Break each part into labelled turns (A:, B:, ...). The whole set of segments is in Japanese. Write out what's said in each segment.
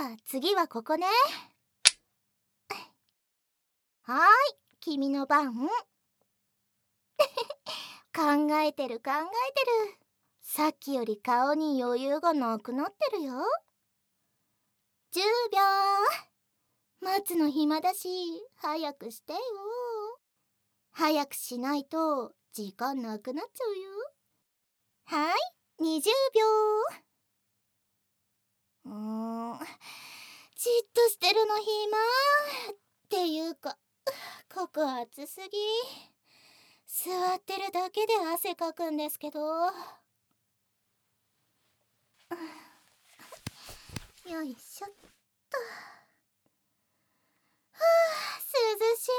A: あ次はここね。はーい、君の番。考えてる。さっきより顔に余裕がなくなってるよ。10秒。待つの暇だし、早くしてよ。早くしないと時間なくなっちゃうよ。はい、20秒。じっとしてるの暇っていうか、ここ暑すぎ。座ってるだけで汗かくんですけど。よいしょっと。涼しい。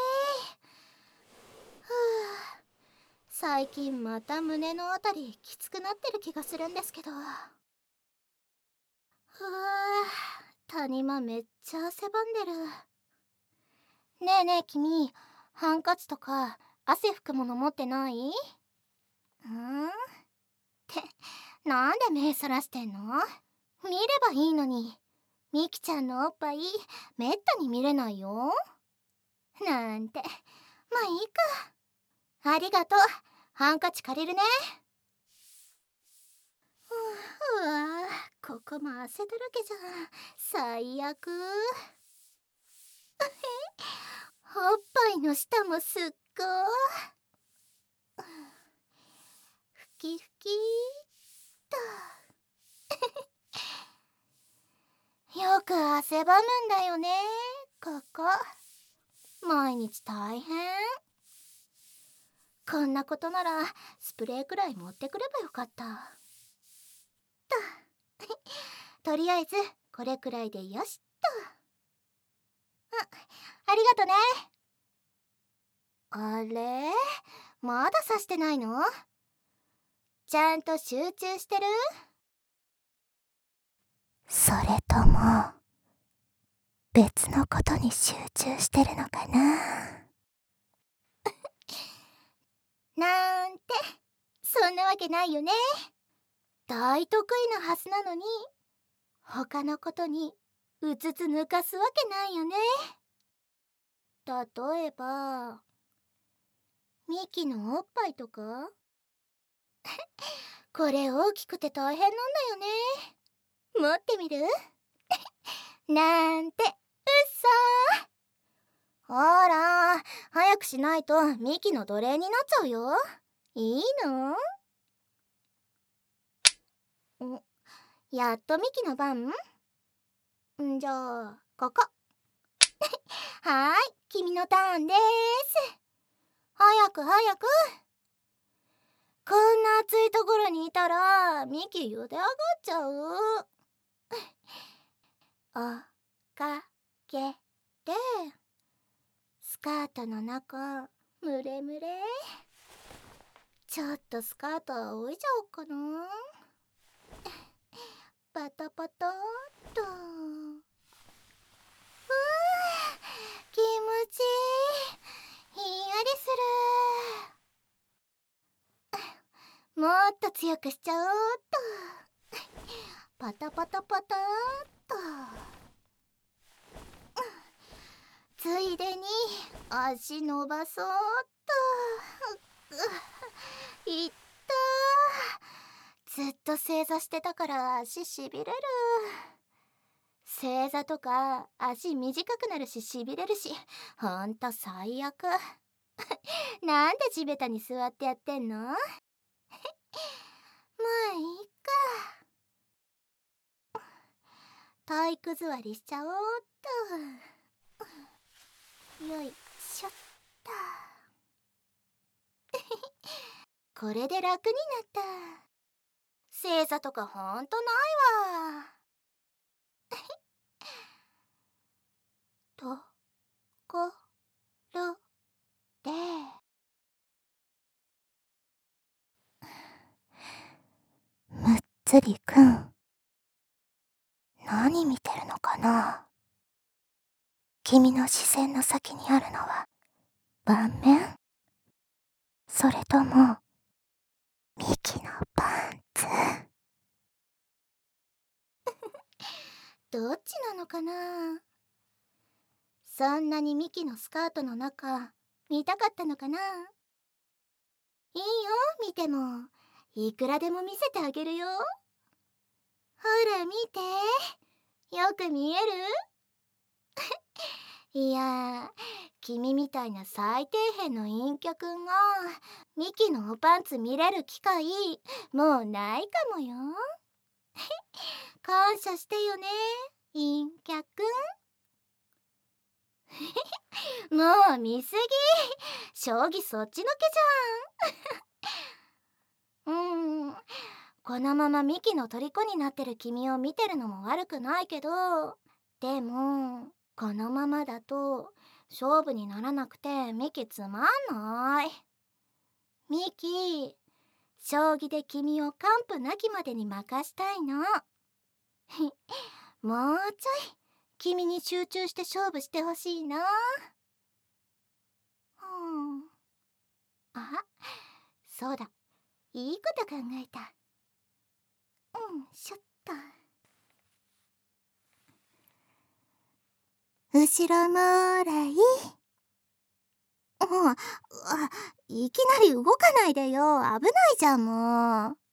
A: 最近また胸のあたりきつくなってる気がするんですけど。谷間めっちゃ汗ばんでる。ねえねえ君、ハンカチとか汗拭くもの持ってない？ってなんで目そらしてんの？見ればいいのに。ミキちゃんのおっぱいめったに見れないよ。なんて。まあいいか。ありがとう。ハンカチ借りるね。うわぁ、ここも汗だらけじゃん。最悪。おっぱいの下もすっごー。ふきふきーっと。よく汗ばむんだよね、ここ。毎日大変。こんなことならスプレーくらい持ってくればよかった。とりあえずこれくらいでよしっと。ありがとね。あれ、まだ刺してないの？ちゃんと集中してる？それとも別のことに集中してるのかな？なんて、そんなわけないよね。大得意なはずなのに、他のことにうつつ抜かすわけないよね。例えばミキのおっぱいとか。これ大きくて大変なんだよね。持ってみる？なんて、うっそー。ほら、早くしないとミキの奴隷になっちゃうよ。いいの？やっとミキの番？じゃあ、ここ。はーい、君のターンでーす。早く。こんな暑いところにいたらミキ茹で上がっちゃう。おかげでスカートの中ムレムレ。ちょっとスカート仰いじゃおうかな。パタパタっと。気持ちいい。ひんやりする。もっと強くしちゃおうっと。パタパタパタっと。ついでに足伸ばそうっと。いった。ずっと正座してたから足しびれる。正座とか足短くなるししびれるし、ほんと最悪。なんで地べたに座ってやってんの？まあいいか。体育座りしちゃおうっと。よいしょっと。これで楽になった。正座とかほんとないわ。ところで、むっつりくん、何見てるのかな？君の視線の先にあるのは盤面？それともミキのパンツ？ どっちなのかな。そんなにミキのスカートの中見たかったのかな。いいよ、見ても。いくらでも見せてあげるよ。ほら見て、よく見える？いや、君みたいな最底辺の陰キャくんがミキのおパンツ見れる機会もうないかもよ。感謝してよね、陰キャくん。もう見すぎ。将棋そっちのけじゃん。このままミキの虜になってる君を見てるのも悪くないけど、でもこのままだと勝負にならなくてミキつまんない。ミキ、将棋で君を完膚なきまでに任したいの。もうちょい君に集中して勝負してほしいな。あ、そうだ、いいこと考えた。しょっと。後ろもらい。いきなり動かないでよ。危ないじゃん、もう。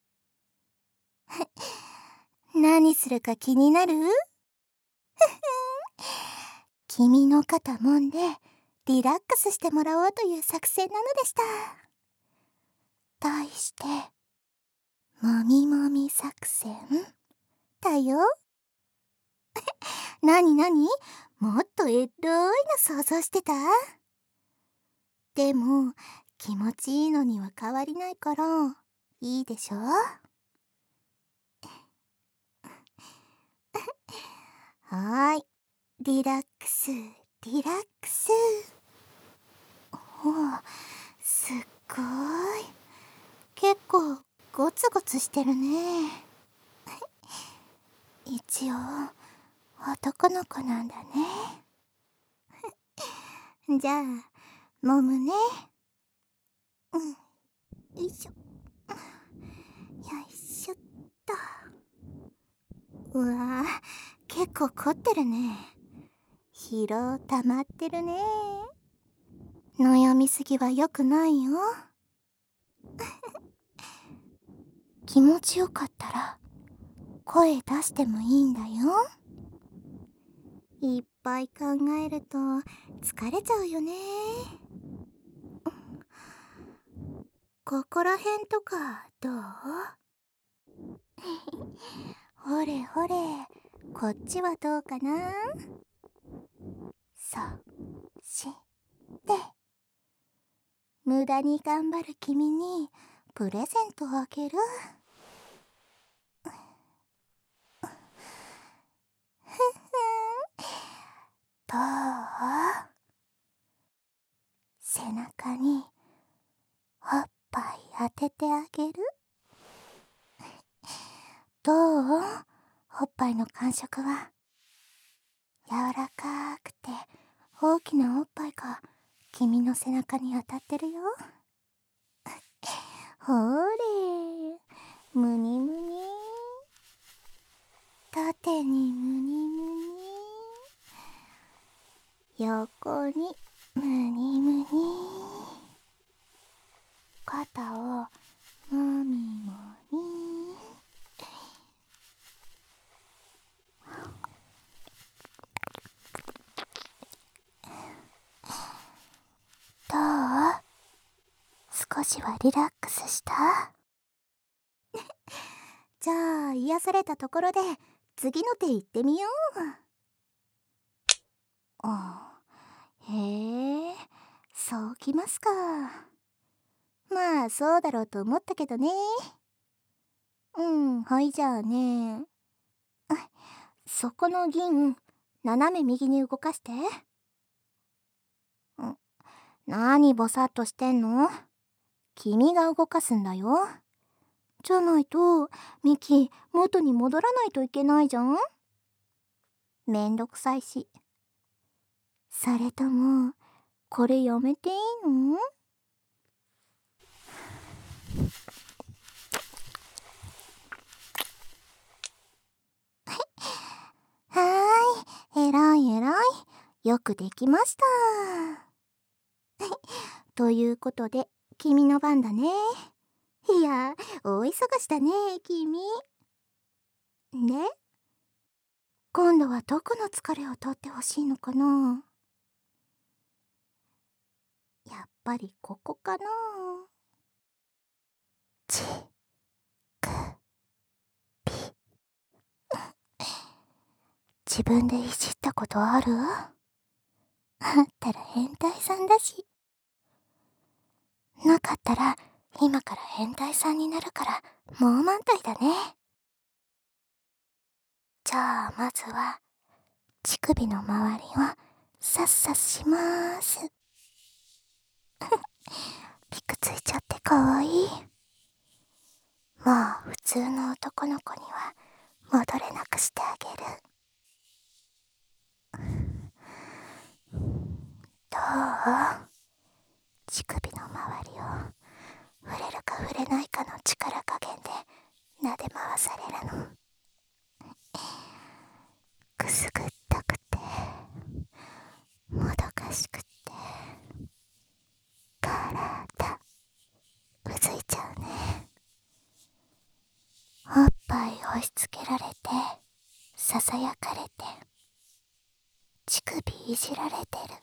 A: 何するか気になる？君の肩揉んでリラックスしてもらおうという作戦なのでした。題してもみもみ作戦だよ。なになに？もっとエロいの想像してた？でも気持ちいいのには変わりないからいいでしょ？はーい、リラックスリラックス。すっごい、結構ゴツゴツしてるね。一応男の子なんだね。じゃあ揉むね。よいしょ、よいしょっと。うわー、結構凝ってるね。疲労溜まってるね。悩みすぎは良くないよ。気持ちよかったら声出してもいいんだよ。いっぱい考えると疲れちゃうよね。ここら辺とかどう？ほれほれ、こっちはどうかな？そして無駄に頑張る君にプレゼントをあげる。どう？背中におっぱい当ててあげる。どう？おっぱいの感触は。柔らかくて大きなおっぱいが君の背中に当たってるよ。ほーれ、むにむに、縦にむにむに、横にむにむに、肩をもみもみ。どう？少しはリラックスした？じゃあ癒されたところで次の手行ってみよう。へえ、そうきますか。まあそうだろうと思ったけどね。はいじゃあね。そこの銀斜め右に動かして。なにぼさっとしてんの？君が動かすんだよ。じゃないとミキ元に戻らないといけないじゃん。めんどくさいし。それともこれやめていいの？はよくできました。ということで、君の番だね。いや、大忙しだね、君。で、今度はどこの疲れを取ってほしいのかな？やっぱりここかな？ち、く、ぴ。自分でいじったことある？あったら変態さんだし。なかったら今から変態さんになるからもう満体だね。じゃあまずは乳首の周りをさっさしまーす。ピクついちゃってかわいい。もう普通の男の子には戻れなくしてあげる。どう？乳首の周りを触れるか触れないかの力加減で撫で回されるの。くすぐったくてもどかしくて体うずいちゃうね。おっぱい押し付けられてささやかれて乳首いじられてる。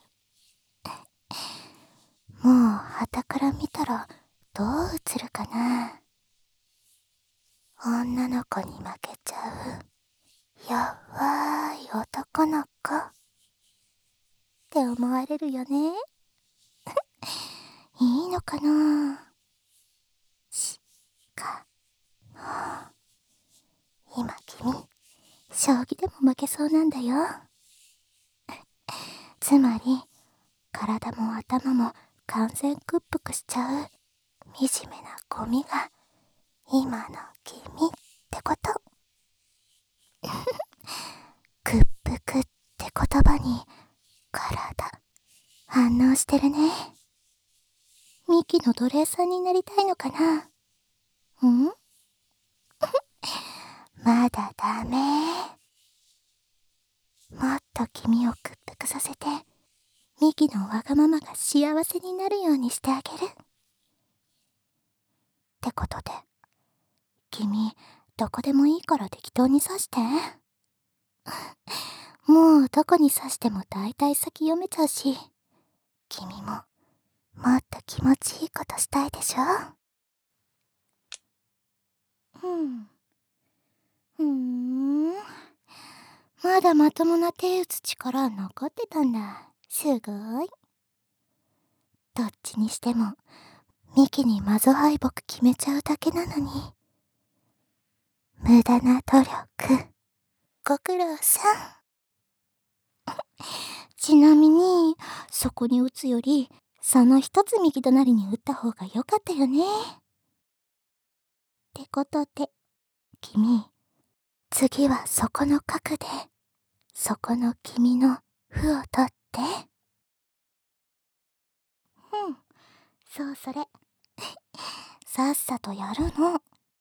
A: もう傍から見たらどう映るかな？女の子に負けちゃう弱い男の子って思われるよね。いいのかな？しかも今君将棋でも負けそうなんだよ。つまり体も頭も完全屈服しちゃう惨めなゴミが今の君ってこと。屈服って言葉に体反応してるね。ミキの奴隷さんになりたいのかな？ん？まだダメ。もっと君を屈服させてミキのわがままが幸せになるようにしてあげる。ってことで、君、どこでもいいから適当に刺して。もうどこに刺しても大体先読めちゃうし、君ももっと気持ちいいことしたいでしょ？まだまともな手打つ力残ってたんだ。すごい。どっちにしてもミキにマゾ敗北決めちゃうだけなのに、無駄な努力ご苦労さん。ちなみにそこに打つよりその一つ右隣に打った方が良かったよね。ってことで君、次はそこの角でそこの君の歩を取って。そうそれ。さっさとやるの。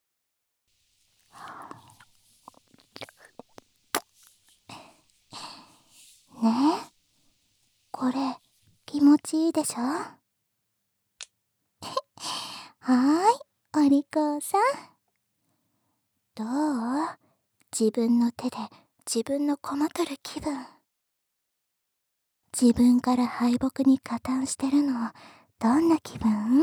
A: ねえ、これ気持ちいいでしょ？はーい、お利口さん。どう？自分の手で自分の駒取る気分。自分から敗北に加担してるのどんな気分？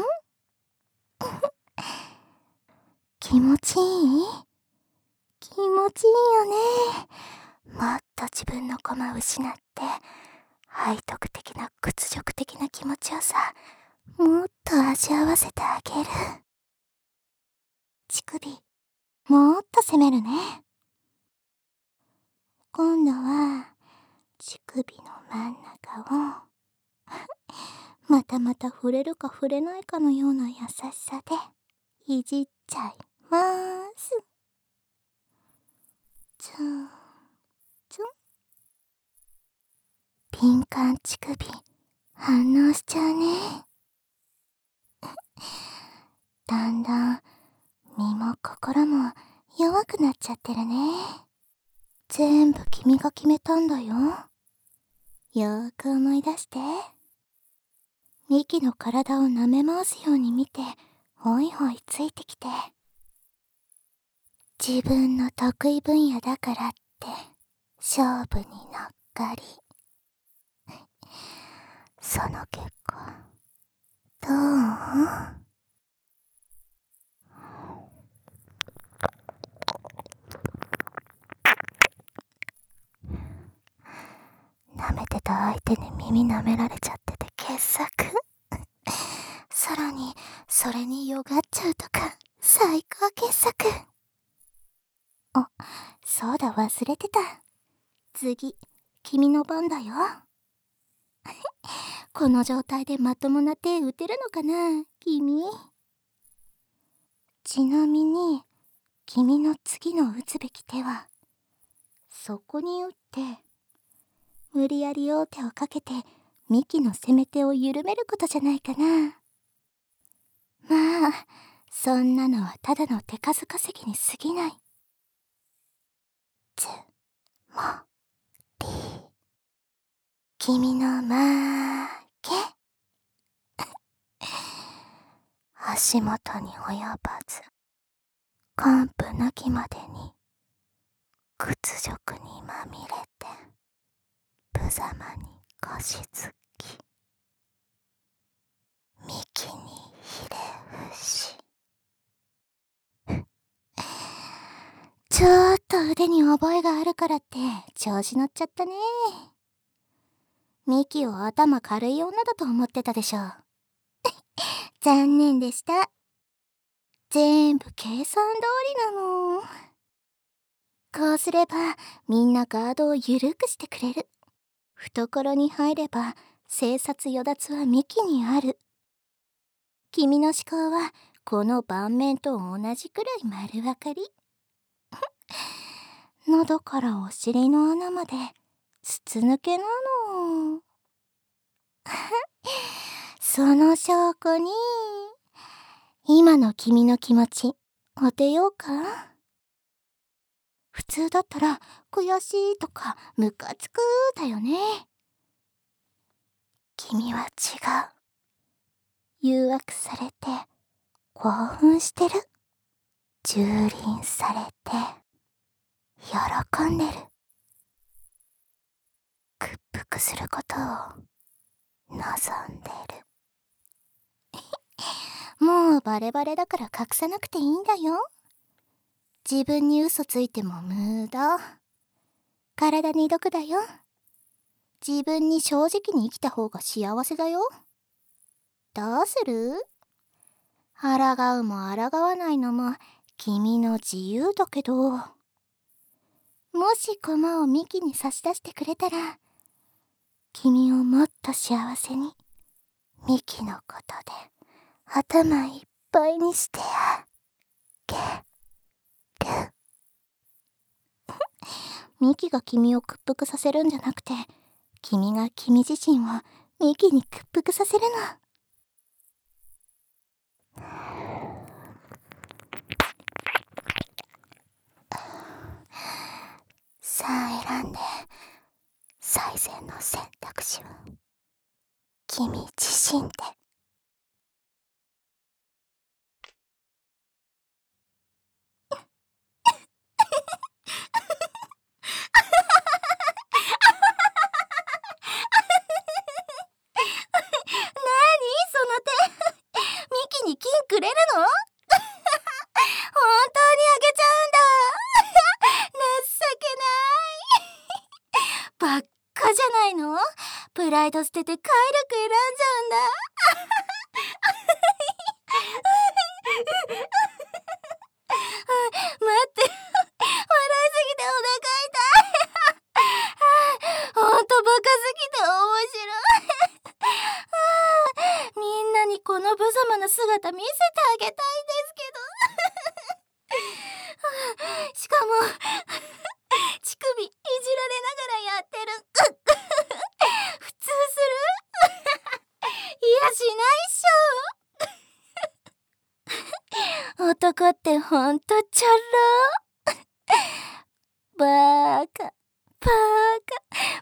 A: 気持ちいい？気持ちいいよね。もっと自分の駒を失って背徳的な屈辱的な気持ちよさもっと味わわせてあげる。乳首もっと攻めるね。今度は乳首の真ん中をまたまた触れるか触れないかのような優しさでいじっちゃいまーす。ツンツン。敏感乳首反応しちゃうね。だんだん身も心も弱くなっちゃってるね。全部君が決めたんだよ。 よーく思い出して。ミキの体を舐め回すように見て、ほいほいついてきて。自分の得意分野だからって勝負に乗っかり。その結果、どう？舐めてた相手に耳舐められちゃってて傑作。さらにそれによがっちゃうとか最高傑作。あ、そうだ、忘れてた。次、君の番だよ。この状態でまともな手打てるのかな、君。ちなみに、君の次の打つべき手は、そこに打って、無理やり王手をかけて、ミキの攻め手を緩めることじゃないかな。まあ、そんなのはただの手数稼ぎに過ぎない。つ、も、り。君の負け。足元に及ばず、完膚なきまでに、屈辱にまみれて、無様に腰つき、幹にひれ伏し。ちょっと腕に覚えがあるからって調子乗っちゃったね。ミキを頭軽い女だと思ってたでしょ。残念でした。全部計算通りなの。こうすればみんなガードを緩くしてくれる。懐に入れば生殺与奪はミキにある。君の思考はこの盤面と同じくらい丸分かり。喉からお尻の穴まで筒抜けなの。その証拠に、今の君の気持ち当てようか。普通だったら悔しいとかムカつくだよね。君は違う。誘惑されて興奮してる。蹂躙されて喜んでる。屈服することを望んでる。もうバレバレだから隠さなくていいんだよ。自分に嘘ついても無駄。体に毒だよ。自分に正直に生きた方が幸せだよ。どうする？抗うも抗わないのも君の自由だけど、もし駒を幹に差し出してくれたら、君をもっと幸せに幹のことで頭いっぱいにしてあげる。幹が君を屈服させるんじゃなくて、君が君自身を幹に屈服させるの。さあ選んで、最善の選択肢は君自身で。その手、ミキに金くれるの？本当にあげちゃうんだ。情けない。ばっかじゃないの？プライド捨てて快楽選んじゃうんだ。待って、笑いすぎてお腹痛い。ほんとバカすぎて面白い。みんなにこの無様な姿見せてあげたいんですけど。しかも乳首いじられながらやってる。普通する？いやしないっしょ。男ってほんとちょろ。バーカバーカ